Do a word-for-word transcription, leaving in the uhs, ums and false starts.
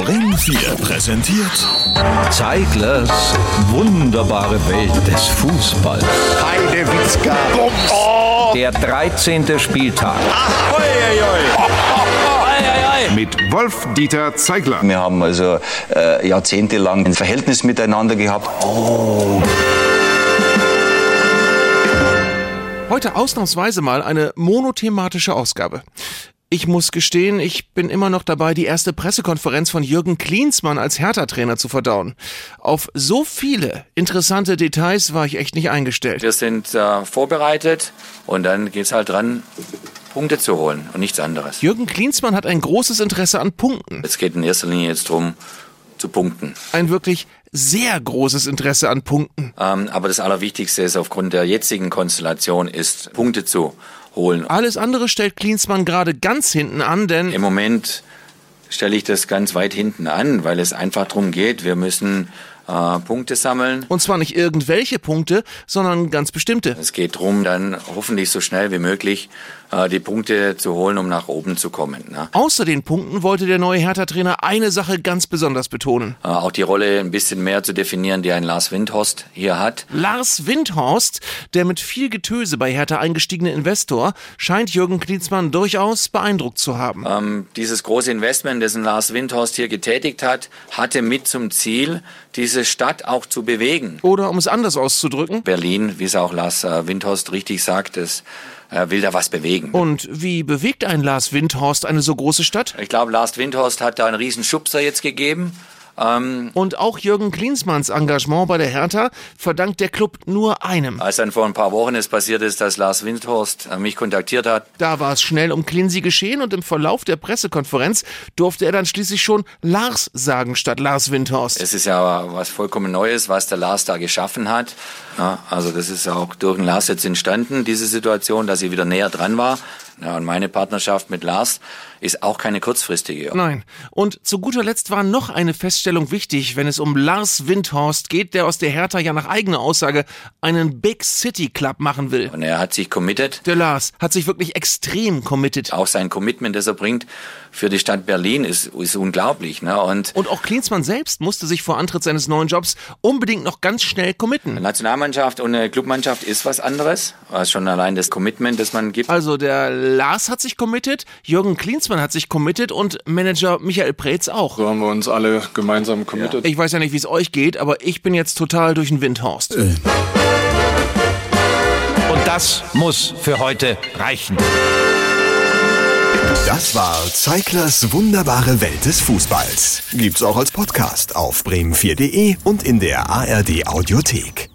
Bremen vier präsentiert Zeiglers wunderbare Welt des Fußballs. Heidewitzka. Oh. Der dreizehnte Spieltag. Ach, oi, oi, oi. Mit Wolf-Dieter Zeigler. Wir haben also äh, jahrzehntelang ein Verhältnis miteinander gehabt. Oh. Heute ausnahmsweise mal eine monothematische Ausgabe. Ich muss gestehen, ich bin immer noch dabei, die erste Pressekonferenz von Jürgen Klinsmann als Hertha-Trainer zu verdauen. Auf so viele interessante Details war ich echt nicht eingestellt. Wir sind äh, vorbereitet und dann geht's halt dran, Punkte zu holen und nichts anderes. Jürgen Klinsmann hat ein großes Interesse an Punkten. Es geht in erster Linie jetzt darum, zu punkten. Ein wirklich sehr großes Interesse an Punkten. Ähm, aber das Allerwichtigste ist aufgrund der jetzigen Konstellation ist, Punkte zu holen. Alles andere stellt Klinsmann gerade ganz hinten an, denn Im Moment stelle ich das ganz weit hinten an, weil es einfach darum geht, wir müssen äh, Punkte sammeln. Und zwar nicht irgendwelche Punkte, sondern ganz bestimmte. Es geht darum, dann hoffentlich so schnell wie möglich äh, die Punkte zu holen, um nach oben zu kommen. Ne? Außer den Punkten wollte der neue Hertha-Trainer eine Sache ganz besonders betonen. Äh, auch die Rolle ein bisschen mehr zu definieren, die ein Lars Windhorst hier hat. Lars Windhorst, der mit viel Getöse bei Hertha eingestiegene Investor, scheint Jürgen Klinsmann durchaus beeindruckt zu haben. Ähm, dieses große Investment, das ein Lars Windhorst hier getätigt hat, hatte mit zum Ziel, diese Stadt auch zu bewegen. Oder um es anders auszudrücken, Berlin, wie es auch Lars äh, Windhorst richtig sagt, es äh, will da was bewegen. Und wie bewegt ein Lars Windhorst eine so große Stadt? Ich glaube, Lars Windhorst hat da einen riesen Schubser jetzt gegeben. Ähm, Und auch Jürgen Klinsmanns Engagement bei der Hertha verdankt der Club nur einem. als dann vor ein paar Wochen es passiert ist, dass Lars Windhorst äh, mich kontaktiert hat, Da war es schnell um Klinsi geschehen und im Verlauf der Pressekonferenz durfte er dann schließlich schon Lars sagen statt Lars Windhorst. es ist ja was vollkommen Neues, was der Lars da geschaffen hat. Ja, also das ist auch durch den Lars jetzt entstanden, diese Situation, dass sie wieder näher dran war. Ja, und meine Partnerschaft mit Lars ist auch keine kurzfristige. Nein. Und zu guter Letzt war noch eine Feststellung wichtig, wenn es um Lars Windhorst geht, der aus der Hertha ja nach eigener Aussage einen Big City Club machen will. Und er hat sich committed. Der Lars hat sich wirklich extrem committed. Auch sein Commitment, das er bringt für die Stadt Berlin, ist, ist unglaublich. Ne? Und Und auch Klinsmann selbst musste sich vor Antritt seines neuen Jobs unbedingt noch ganz schnell committen. Nationalmannschaft und eine Clubmannschaft ist was anderes. Also schon allein das Commitment, das man gibt. Also der Lars hat sich committed, Jürgen Klinsmann hat sich committed und Manager Michael Preetz auch. So haben wir uns alle gemeinsam committed. Ich weiß ja nicht, wie es euch geht, aber ich bin jetzt total durch den Windhorst. Und das muss für heute reichen. Das war Zeiglers wunderbare Welt des Fußballs. Gibt's auch als Podcast auf bremen vier punkt de und in der A R D Audiothek.